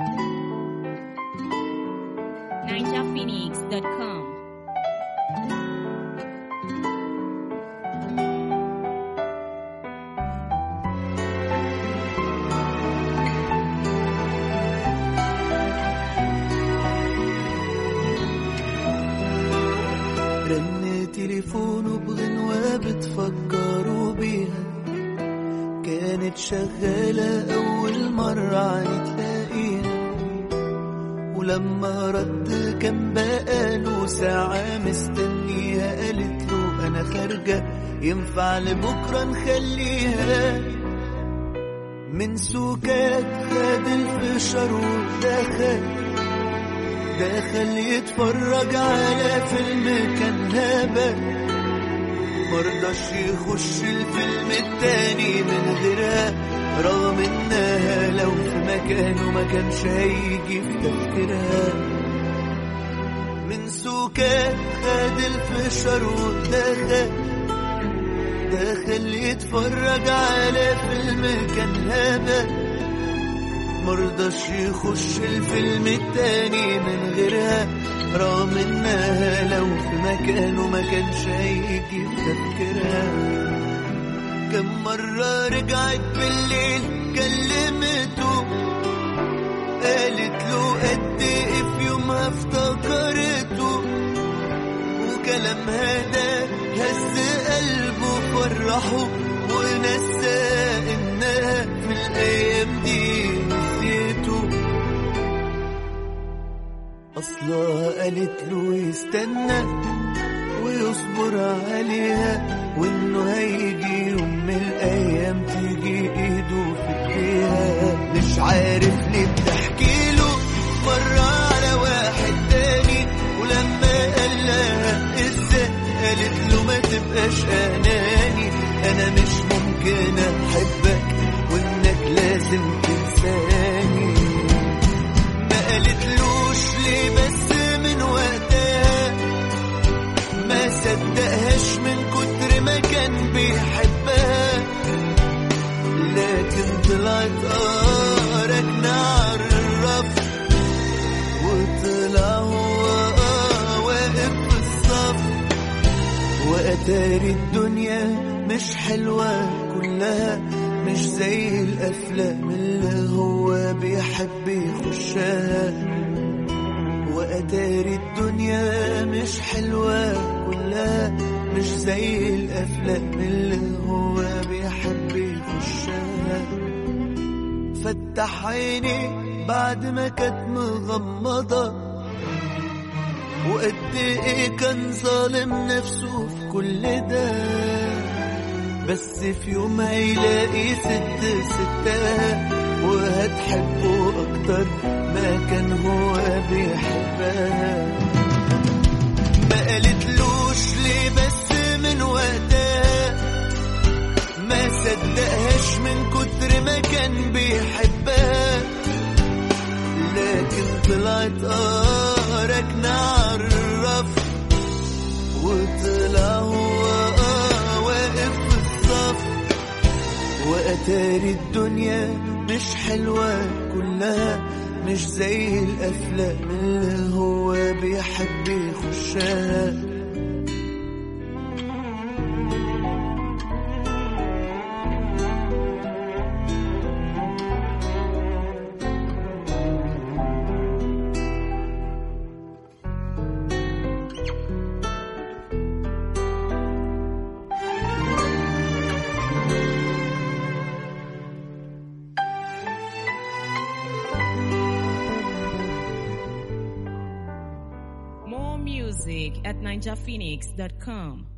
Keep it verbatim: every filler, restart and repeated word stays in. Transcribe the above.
ninja phoenix dot com. رن تليفونه بغنوة بتفكروا بيها، كانت شغالة أول مرة نتلاقيها، ولما رد كان بقاله ساعة مستنيها. قالت له أنا خارجة ينفع لبكرة نخليها. من سكات خد الفشار ودخل دخل يتفرج على فيلم كان هبل، مرضاش يخش الفيلم التاني من غيرها، رغم انها لو في مكانه ما كانش هيجي في تفكيرها. من سكات خد الفشار ودخل دخل يتفرج على فيلم كان هبل، مرضاش يخش الفيلم التاني من غيرها، رغم انها لو في مكانه ما كانش هيجي في تفكيرها. كم مرة رجعت بالليل كلمته، قالت له قد ايه في يومها افتكرته، وكلامها ده هز قلبه فرحه، ونسى انها في الايام دي نسيته. اصلها قالت له يستنى ويصبر عليها، وانه هيجي يوم من الايام تيجي ايده في ايديها. مش عارف ليه بتحكي له مرة على واحد تاني، ولما قال لها ازاي قالت له ما تبقاش اناني، انا مش ممكن احبك وانك لازم تنساني. ما قالتلوش ليه بس من وقتها ما صدقهاش من كتر ما كان بيحبها، لكن طلعت اه راكنة على الرف، وطلع هو اه واقف في الصف. واتاري الدنيا مش حلوة كلها، مش زي الافلام اللي هو بيحب يخشها. واتاري الدنيا مش حلوة كلها، مش زي الافلام اللي هو بيحب يخشها. فتح عيني بعد ما كانت مغمضة، وقد ايه كان ظالم نفسه في كل ده، بس في يوم هيلاقي ست ستها وهتحبه اكتر ما كان هو بيحبها. ما قالتلوش ليه بس من وقتها ما صدقهاش من كتر ما كان بيحبها، لكن طلعت اه راكنة على الرف، وطلع هو اه واقف في الصف. واتاري الدنيا مش حلوة كلها، مش زي الافلام اللي هو بيحب يخشها. More music at ninja phoenix dot com.